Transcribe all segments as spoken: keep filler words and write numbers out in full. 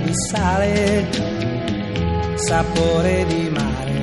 di sale, sapore di mare,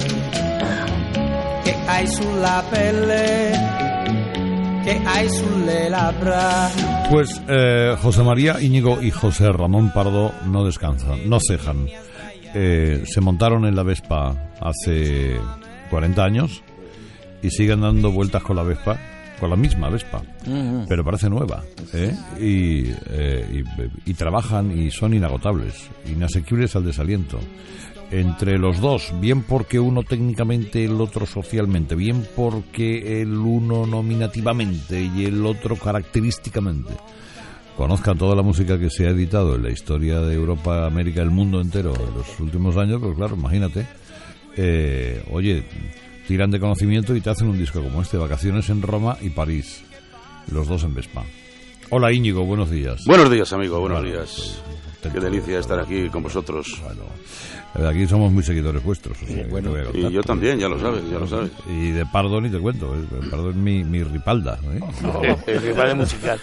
che hai sulla pelle, que hay sulle labbra. Pues eh, José María Íñigo y José Ramón Pardo no descansan, no cejan. Eh, se montaron en la Vespa hace cuarenta años y siguen dando vueltas con la Vespa, con la misma Vespa, uh-huh. pero parece nueva, ¿eh? y, eh, y, y trabajan y son inagotables, inasequibles al desaliento. Entre los dos, bien porque uno técnicamente, el otro socialmente, bien porque el uno nominativamente y el otro característicamente, conozcan toda la música que se ha editado en la historia de Europa, América, el mundo entero en los últimos años, pues claro, imagínate, eh, oye, tiran de conocimiento y te hacen un disco como este, Vacaciones en Roma y París, los dos en Vespa. Hola Íñigo, buenos días. Buenos días, amigo, buenos bueno, días. Qué delicia estar aquí con vosotros. Bueno, aquí somos muy seguidores vuestros. O sea, bueno, y yo también, ya lo sabes, ya lo sabes. Y de Pardo ni te cuento, ¿eh? Pardo es mi, mi ripalda, ¿eh? No, el ripalda musical.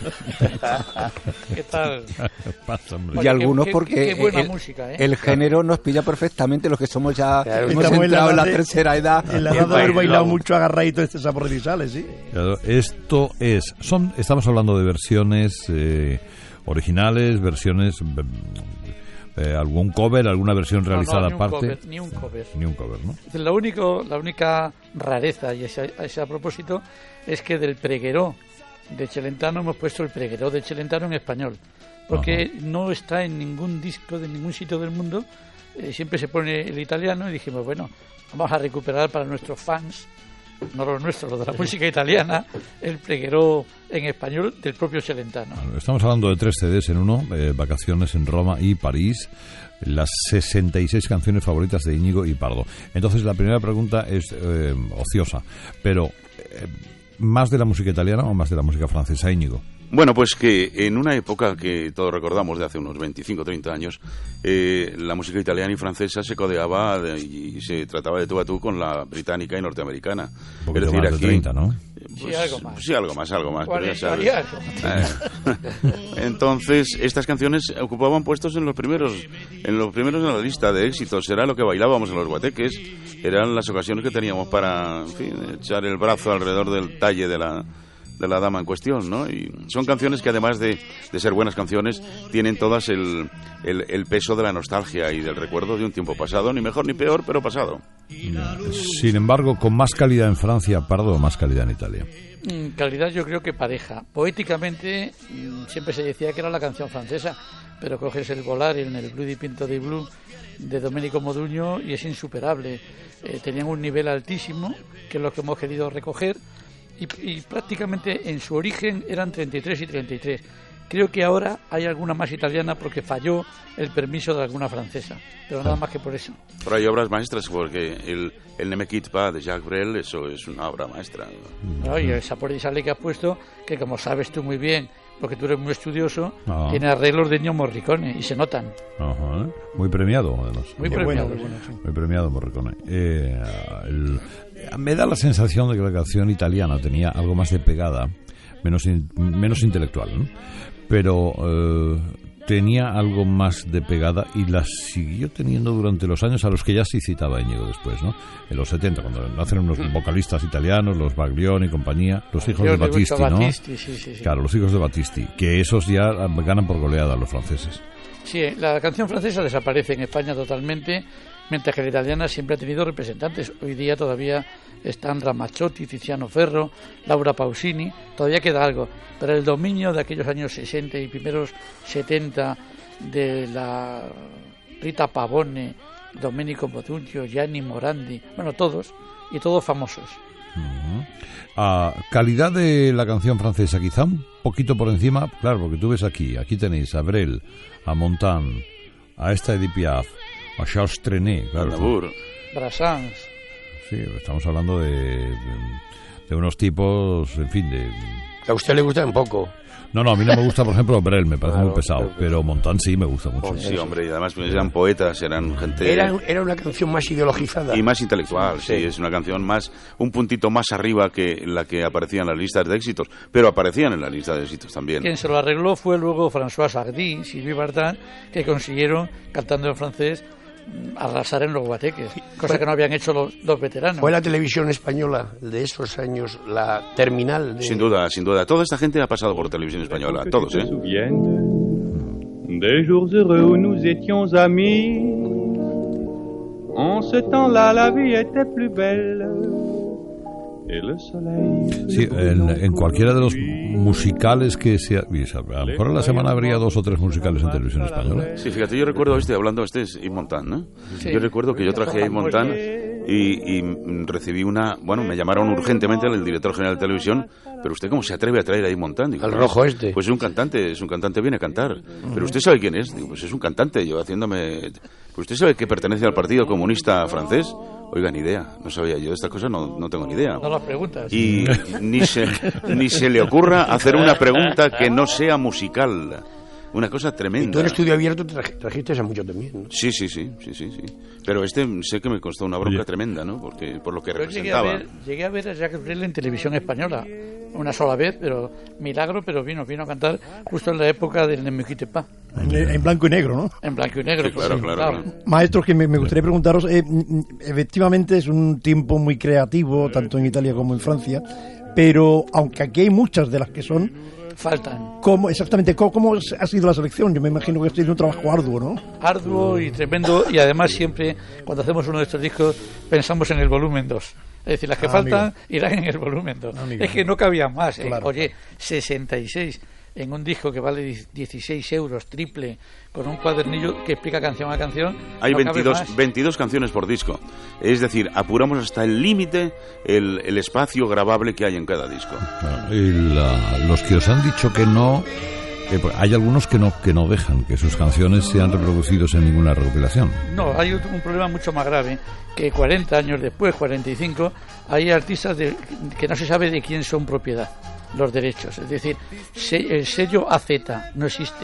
¿Qué tal? Pasa, y algunos qué, porque qué, qué buena el, música, ¿eh? el género nos pilla perfectamente, los que somos ya claro, hemos entrado en la, en la de, tercera edad. En la edad de haber bailado mucho agarradito este sabor de sales, ¿sí? Claro, esto es, son, estamos hablando de versiones eh, originales, versiones... Eh, algún cover, alguna versión realizada no, no, aparte. Ni un cover. Ni un cover, ¿no? Lo único, la única rareza, y ese, ese a propósito, es que del Pregueró de Celentano hemos puesto el Pregueró de Celentano en español. Porque Ajá. no está en ningún disco de ningún sitio del mundo. Eh, siempre se pone el italiano y dijimos, bueno, vamos a recuperar para nuestros fans, no los nuestros, los de la música italiana, el Pregueró en español del propio Celentano. Estamos hablando de tres C Ds en uno, eh, Vacaciones en Roma y París, las sesenta y seis canciones favoritas de Íñigo y Pardo. Entonces la primera pregunta es eh, ociosa, pero eh, ¿más de la música italiana o más de la música francesa, Íñigo? Bueno, pues que en una época que todos recordamos de hace unos veinticinco o treinta años, eh, la música italiana y francesa se codeaba de, y se trataba de tú a tú con la británica y norteamericana. Un poquito más de treinta, ¿no? Pues, sí, algo más. Sí, algo más, algo más. Pero ya sabes. Algo. Entonces, estas canciones ocupaban puestos en los primeros en los primeros en la lista de éxitos. Era lo que bailábamos en los guateques, eran las ocasiones que teníamos para, en fin, echar el brazo alrededor del talle de la... de la dama en cuestión, ¿no? Y son canciones que además de, de ser buenas canciones, tienen todas el, el, el peso de la nostalgia y del recuerdo de un tiempo pasado, ni mejor ni peor, pero pasado. Sin embargo, con más calidad en Francia, Pardo, o más calidad en Italia. Calidad yo creo que pareja. Poéticamente siempre se decía que era la canción francesa, pero coges el Volare en el Blue di Pinto di Blu de Domenico Modugno y es insuperable. Eh, tenían un nivel altísimo, que es lo que hemos querido recoger. Y, y prácticamente en su origen eran treinta y tres y treinta y tres. Creo que ahora hay alguna más italiana porque falló el permiso de alguna francesa, pero nada más que por eso. Pero hay obras maestras, porque el, el Ne me quitte pas de Jacques Brel, eso es una obra maestra. No, y el Sapore di sale que has puesto, que como sabes tú muy bien, porque tú eres muy estudioso, Ajá. tiene arreglos de Ennio Morricone y se notan. Ajá. Muy premiado, además. Muy Muy premiado. Bueno, sí. Muy premiado Morricone. Eh, el, me da la sensación de que la canción italiana tenía algo más de pegada, menos, in, menos intelectual, ¿no? Pero eh, tenía algo más de pegada y la siguió teniendo durante los años a los que ya sí citaba Íñigo después, ¿no? En los setenta, cuando nacen unos vocalistas italianos, los Baglioni y compañía, los hijos de Battisti, ¿no? Battisti, sí, sí, sí. Claro, los hijos de Battisti, que esos ya ganan por goleada a los franceses. Sí, la canción francesa desaparece en España totalmente, mientras que la italiana siempre ha tenido representantes. Hoy día todavía están Ramazzotti, Tiziano Ferro, Laura Pausini, todavía queda algo, pero el dominio de aquellos años sesenta y primeros setenta de la Rita Pavone, Domenico Modugno, Gianni Morandi, bueno, todos, y todos famosos. Uh-huh. Uh, calidad de la canción francesa, quizá un poquito por encima, claro, porque tú ves aquí, aquí tenéis a Brel, a Montand, a esta Edith Piaf, a Charles Trenet, claro. Brassens. Sí, estamos hablando de, de, de unos tipos, en fin, de A usted le gusta un poco. No, no, a mí no me gusta, por ejemplo, Brel, me parece Claro, muy pesado, pero- pero Montán sí me gusta mucho. Sí, hombre, y además pues, eran poetas, eran gente... Era, era una canción más ideologizada. Y más intelectual, sí. Sí. Es una canción más, un puntito más arriba que la que aparecía en las listas de éxitos, pero aparecían en la lista de éxitos también. Quien se lo arregló fue luego François Hardy, Sylvie Vartan, que consiguieron, cantando en francés, arrasar en los guateques, cosa que no habían hecho los, los veteranos. Fue la televisión española de esos años la terminal de... Sin duda, sin duda. Toda esta gente ha pasado por televisión española, todos, ¿eh? Des jours heureux où nous étions amis. En ce temps-là, la vie était plus belle. Et le soleil. Sí, en, en cualquiera de los musicales que sea... A lo mejor en la semana habría dos o tres musicales en televisión española. Sí, fíjate, yo recuerdo este, hablando este es Yves Montand, ¿no? Sí. Yo recuerdo que yo traje a Yves Montand y, y recibí una... Bueno, me llamaron urgentemente al director general de televisión, pero ¿usted cómo se atreve a traer a Yves Montand? Digo, Al pues, rojo este. Pues es un cantante, es un cantante, viene a cantar. Pero ¿usted sabe quién es? Digo, pues es un cantante, yo haciéndome... Pues ¿usted sabe que pertenece al Partido Comunista Francés? Oiga, ni idea, no sabía yo de estas cosas, no, no tengo ni idea. No las preguntas. Y ni se, ni se le ocurra hacer una pregunta que no sea musical. Una cosa Y tremenda. tú en Estudio Abierto te traj- trajiste a mucho también, ¿no? Sí, sí, sí, sí, sí, sí. Pero este sé que me costó una bronca Oye. tremenda, ¿no? Porque por lo que Yo llegué a, representaba. ver, llegué a ver a Jacques Brel en televisión española, una sola vez, pero milagro, pero vino, vino a cantar justo en la época del Ne me quitte pas, En, en blanco y negro, ¿no? en blanco y negro. Sí, claro, pues, claro, claro. Maestros, que me, me gustaría preguntaros, eh, mm, efectivamente es un tiempo muy creativo, tanto en Italia como en Francia, pero aunque aquí hay muchas de las que son, Faltan. ¿cómo, exactamente, cómo, cómo ha sido la selección? Yo me imagino que estoy en un trabajo arduo, ¿no? Arduo y tremendo, y además siempre, cuando hacemos uno de estos discos, pensamos en el volumen dos. Es decir, las que Ah, faltan amigo. irán en el volumen dos. Amigo. Es que no cabía más. ¿eh? Claro, Oye, sesenta y seis en un disco que vale dieciséis euros, triple, con un cuadernillo que explica canción a canción. Hay no cabe veintidós, más. veintidós canciones por disco. Es decir, apuramos hasta el límite el, el espacio grabable que hay en cada disco. Claro, y la- los que os han dicho que no, eh, pues hay algunos que no que no dejan que sus canciones sean reproducidas en ninguna recopilación. No, hay un un problema mucho más grave, que cuarenta años después, cuarenta y cinco, hay artistas de- que no se sabe de quién son propiedad, los derechos. Es decir, se- el sello A Z no existe.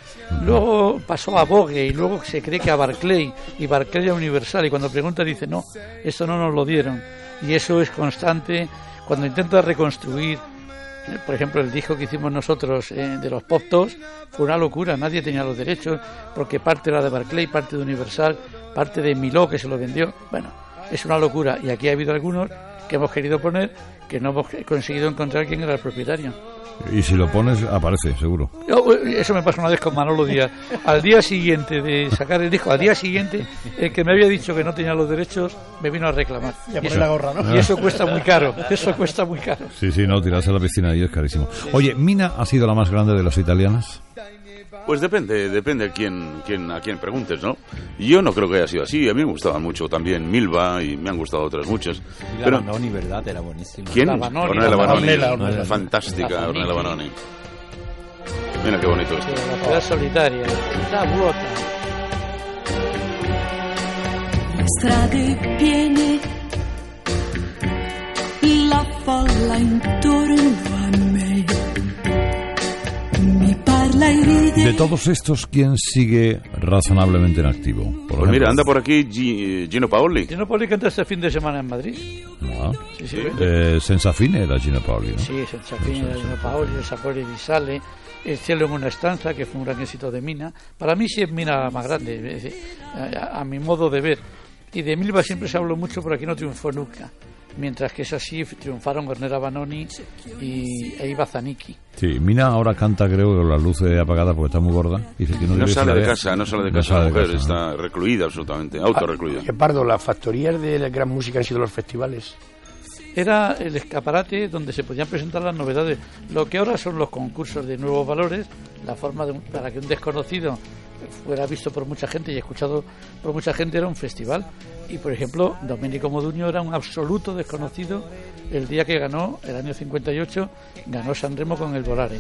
Luego pasó a Vogue y luego se cree que a Barclay y Barclay a Universal, y cuando pregunta dice no, esto no nos lo dieron. Y eso es constante cuando intentas reconstruir. eh, Por ejemplo, el disco que hicimos nosotros eh, de los Pop Tops fue una locura, nadie tenía los derechos, porque parte era de Barclay, parte de Universal, parte de Miló, que se lo vendió. Bueno, es una locura, y aquí ha habido algunos que hemos querido poner que no hemos conseguido encontrar quién era el propietario. Y si lo pones, aparece, seguro. Yo, eh, Eso me pasó una vez con Manolo Díaz. Al día siguiente de sacar el disco, al día siguiente, el que me había dicho que no tenía los derechos me vino a reclamar. Y a poner eso, la gorra, ¿no? y eso cuesta muy caro, eso cuesta muy caro. Sí, sí, no, tirarse a la piscina ahí es carísimo. Oye, ¿Mina ha sido la más grande de las italianas? Pues depende, depende a quién, quién, a quién preguntes, ¿no? Yo no creo que haya sido así. A mí me gustaban mucho también Milva y me han gustado otras muchas. Y la Pero, Vanoni, ¿verdad? Era buenísima. ¿quién? La Vanoni, Ornella la Vanoni. Ornella, Ornella. Fantástica, La Ornella Vanoni. Vanoni. Mira qué bonito esto. La ciudad solitaria, la vuota. Strade piene, la folla intorno a me mi parla y ride. De todos estos, ¿quién sigue razonablemente en activo? Por Pues mira, ejemplo, anda por aquí Gi- Gino Paoli. Gino Paoli canta este fin de semana en Madrid. Ah, Sí, sí, eh, Senza fine era Gino Paoli, ¿no? sí, es el Chapín, el Gino Paoli, el Sapore di Sale, El cielo en una estanza, que fue un gran éxito de Mina. Para mí sí es Mina la más grande, es decir, a, a mi modo de ver. Y de Milva siempre se habló mucho, pero aquí no triunfó nunca. Mientras que es así, triunfaron Ornella Vanoni y e Iva Zanicchi. Sí, Mina ahora canta, creo, con la luz eh, apagada porque está muy gorda. Dice que no, No debe sale de saber- casa, no sale de no casa sale la de mujer, casa, ¿no? está recluida absolutamente, autorrecluida. Oye, Pardo, las factorías de la gran música han sido los festivales. Era el escaparate donde se podían presentar las novedades. Lo que ahora son los concursos de nuevos valores, la forma de un- para que un desconocido fuera visto por mucha gente y escuchado por mucha gente era un festival. Y por ejemplo, Domenico Modugno era un absoluto desconocido el día que ganó, el año cincuenta y ocho, ganó Sanremo con el Volare.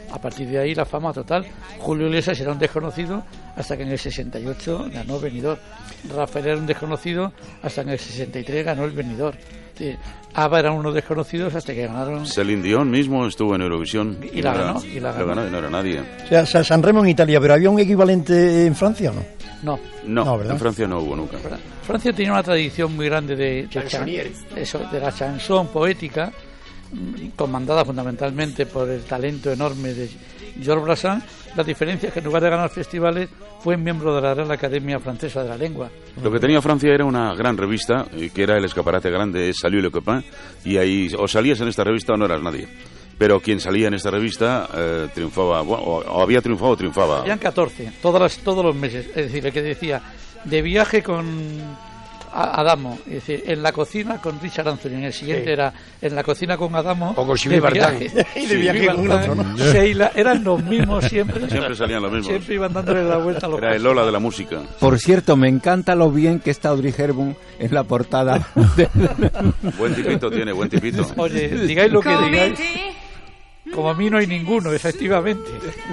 A partir de ahí la fama total. Julio Iglesias era un desconocido hasta que en el sesenta y ocho ganó Benidorm. Rafael era un desconocido hasta que en el sesenta y tres ganó el Benidorm. Sí. ABBA eran unos desconocidos hasta que ganaron. Celine Dion mismo estuvo en Eurovisión y, y la ganó, y la ganó. ganó y no era nadie. O sea, San Remo en Italia, pero ¿había un equivalente en Francia o no? No. No, no en Francia no hubo nunca. Francia tenía una tradición muy grande de, de, chan, eso, de la chanson poética, comandada fundamentalmente por el talento enorme de Georges Brassens. La diferencia es que en lugar de ganar festivales fue miembro de la Real Academia Francesa de la Lengua. Lo que tenía Francia era una gran revista, que era el escaparate grande, Salut le copain, y ahí o salías en esta revista o no eras nadie. Pero quien salía en esta revista eh, triunfaba, bueno, o, o había triunfado o triunfaba. Habían catorce, todas las, todos los meses. Es decir, el que decía, de viaje con Adamo, es decir, en la cocina con Richard Anthony. En el siguiente sí. era en la cocina con Adamo. O con Sylvie Vartan. Y de viaje con otro, ¿no? Sheila, eran los mismos siempre. Siempre salían los mismos. Siempre iban dándole la vuelta a los Era el Lola de la música. Por cierto, me encanta lo bien que está Audrey Hepburn en la portada. De... Buen tipito tiene, buen tipito. Oye, digáis lo que digáis. Como a mí no hay ninguno, efectivamente.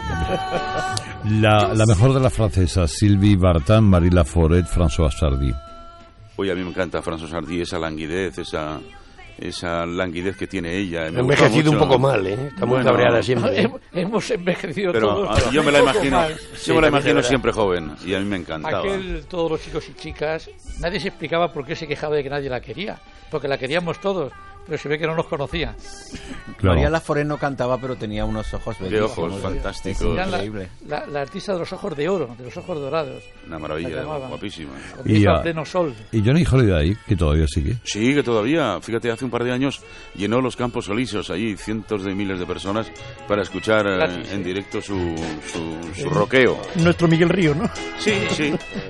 La, la mejor de las francesas, Sylvie Vartan, Marie Laforêt, François Sardy. Oye, a mí me encanta François Sardy, esa languidez, esa esa languidez que tiene ella. Me ha envejecido un poco mal, ¿eh? Está muy bueno, cabreada siempre. Hemos, hemos envejecido pero, todos. Pero yo me la imagino, sí, yo me la imagino siempre joven y a mí me encantaba. Aquel, todos los chicos y chicas, nadie se explicaba por qué se quejaba de que nadie la quería, porque la queríamos todos. Pero se ve que no nos conocía. Claro. María Laforêt no cantaba, pero tenía unos ojos bellísimos. De ojos fantásticos. Era la, la, la artista de los ojos de oro, de los ojos dorados. Una maravilla, guapísima. Con y, a pleno sol. ¿Y Johnny Holiday, que todavía sigue? Sí, que todavía. Fíjate, hace un par de años llenó los Campos Elíseos allí, cientos de miles de personas, para escuchar eh, en directo su, su, su roqueo. Nuestro Miguel Río, ¿no? Sí, sí.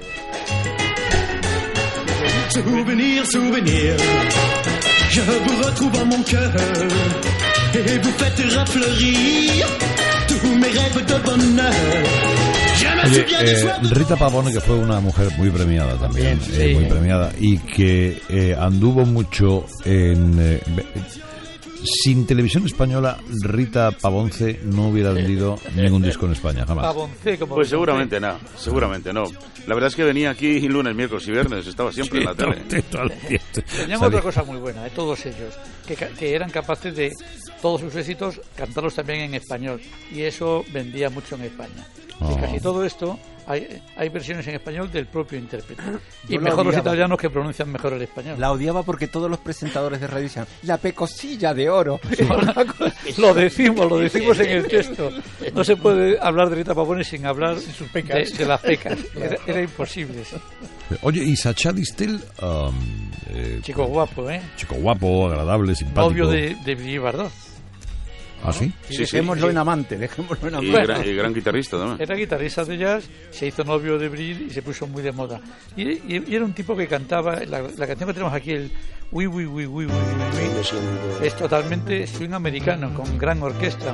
Souvenir, souvenir. Je vous retrouve en mon cœur et vous faites refleurir tous mes rêves de bonheur. Oye, eh, Rita Pavone, que fue una mujer muy premiada también, sí. eh, muy premiada, y que eh, anduvo mucho en... Eh, sin televisión española, Rita Pavonce no hubiera vendido ningún disco en España, jamás. Pavonce, como pues seguramente no, seguramente no. La verdad es que venía aquí lunes, miércoles y viernes, estaba siempre sí, en la tele. Tenían otra cosa muy buena, de todos ellos, que, que eran capaces de todos sus éxitos cantarlos también en español, y eso vendía mucho en España. Oh. Y casi todo esto hay, hay versiones en español del propio intérprete. Y Yo mejor los italianos que pronuncian mejor el español. La odiaba porque todos los presentadores de radio decían la pecosilla de oro. Lo decimos, lo decimos en el texto. No se puede hablar de Rita Pavone sin hablar de, sus pecas. de, de las pecas. Era, era imposible. ¿Sí? Oye, y Sacha Distel, um, eh, chico guapo, ¿eh? Chico guapo, agradable, simpático. Novio de, de Brigitte Bardot. ¿Ah, sí? Sí, dejémoslo sí. en amante, dejémoslo en amante. Y, bueno, gran, y gran guitarrista también. Era guitarrista de jazz, se hizo novio de Brigitte y se puso muy de moda. Y, y, y era un tipo que cantaba, la, la canción que tenemos aquí, el Uy, uy, uy, uy, uy, uy, es totalmente swing americano, con gran orquesta.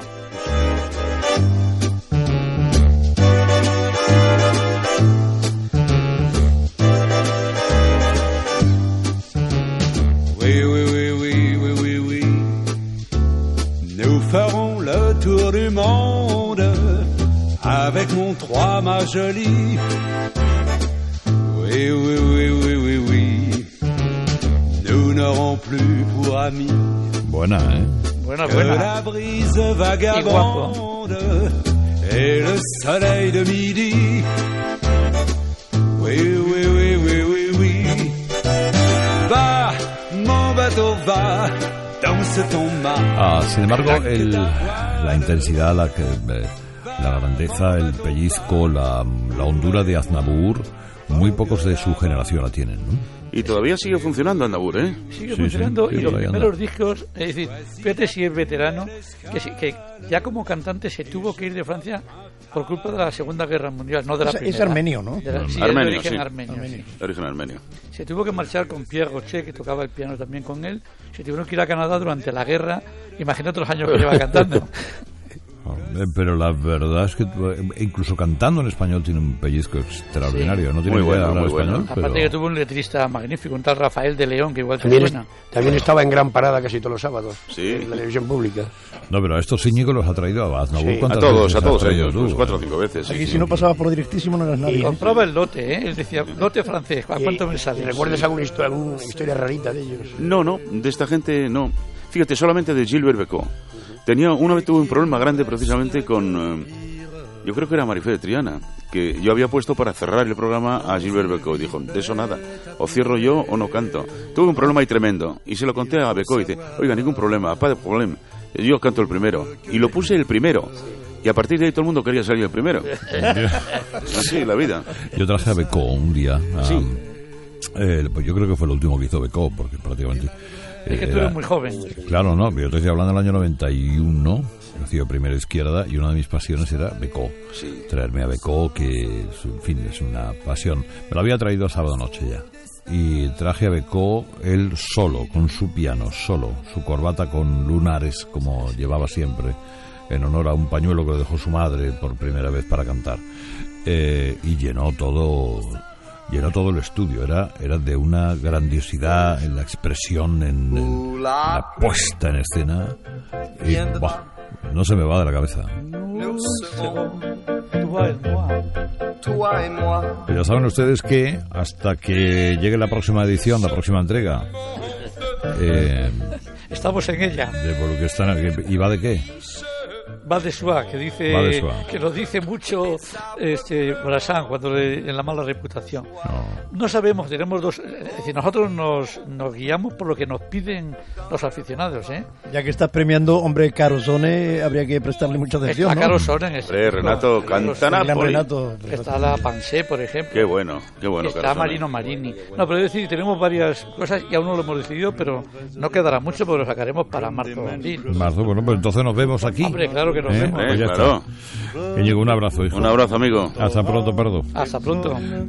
Oui, oui, oui, oui, oui, oui, oui. Nous ferons le tour du monde avec mon trois, ma jolie. Oui, oui, oui, oui, oui, oui. Nous n'aurons plus pour amis. Buena, ¿eh? Buena, buena. Que la brise vagabonde et le soleil de midi. Oui, oui, oui, oui, oui, oui. Va, mon bateau va. Ah, sin embargo, el, la intensidad, la, que, la grandeza, el pellizco, la, la hondura de Aznavour, muy pocos de su generación la tienen, ¿no? Y todavía sigue funcionando Aznavour, ¿eh? Sigue sí, funcionando sí, y los primeros anda. discos, es decir, fíjate si es veterano, que, que ya como cantante se tuvo que ir de Francia por culpa de la Segunda Guerra Mundial, no de la es, primera. Es armenio, ¿no? De la, sí, armenio, de origen sí. armenio, armenio. Sí. De origen armenio. Se tuvo que marchar con Pierre Gauthier, que tocaba el piano también con él. Se tuvieron que ir a Canadá durante la guerra. Imagínate los años que lleva cantando. Pero la verdad es que incluso cantando en español tiene un pellizco extraordinario. Sí. No tiene muy idea bueno, de hablar muy español. bueno. Pero... Aparte que tuvo un letrista magnífico, un tal Rafael de León, que igual también, suena. También estaba en gran parada casi todos los sábados. Sí. En la televisión pública. No, pero a estos Íñigo los ha traído a Aznavour. Sí. ¿Cuántas a todos, veces a todos has traído ellos, tú? pues cuatro o cinco veces. Aquí Sí, si sí. no pasabas por directísimo no eras nadie. Y ¿eh? compraba el lote, ¿eh? Él decía, lote francés, ¿a cuánto me sale? ¿Recuerdas alguna historia, alguna historia rarita de ellos? No, no, de esta gente no. Fíjate, solamente de Gilbert Becot. Tenía, una vez tuve un problema grande precisamente con, eh, yo creo que era Marifé de Triana, que yo había puesto para cerrar el programa a Gilbert Becot. Dijo, de eso nada, o cierro yo o no canto. Tuve un problema ahí tremendo, y se lo conté a Becot y dice, oiga, ningún problema, pas de problema, yo canto el primero. Y lo puse el primero. Y a partir de ahí todo el mundo quería salir el primero. Así, la vida. Yo traje a Becot un día. A, Sí. eh, pues yo creo que fue lo último que hizo Becot, porque prácticamente... Es que eh, tú era- eres muy joven. Claro, no, yo te estoy hablando del año noventa y uno, nacido primera izquierda, y una de mis pasiones era Becot. Sí. Traerme a Becot, que es, en fin, es una pasión. Me lo había traído a sábado noche ya. Y traje a Becot él solo, con su piano, solo, su corbata con lunares, como llevaba siempre, en honor a un pañuelo que le dejó su madre por primera vez para cantar. Eh, y llenó todo... Llenó todo el estudio, era, era de una grandiosidad en la expresión, en, en la puesta en escena. Y, buah, no se me va de la cabeza. Pero ya saben ustedes que hasta que llegue la próxima edición, la próxima entrega, eh, Estamos en ella. de por lo que están, ¿y va de qué? Val de Soie, que dice Val de Soie. que lo dice mucho este Brasán cuando le, en la mala reputación. No. No sabemos, tenemos dos, es decir, nosotros nos, nos guiamos por lo que nos piden los aficionados, ¿eh? Ya que estás premiando, hombre, Carosone, habría que prestarle mucha atención, A ¿no? Caro Sonnen, es- Hombre, Renato no, canta Gran Napoli. Renato. está la Pansé, por ejemplo. Qué bueno, qué bueno. Está Carosone. Marino Marini. No, pero es decir, tenemos varias cosas y aún no lo hemos decidido, pero no quedará mucho porque lo sacaremos para marzo o abril. Marzo, bueno, pues entonces nos vemos aquí. Hombre, claro que nos ¿Eh? vemos. Pues ya Eh, claro. está. Íñigo, un abrazo, hijo. Un abrazo, amigo. Hasta pronto, Pardo. Hasta pronto.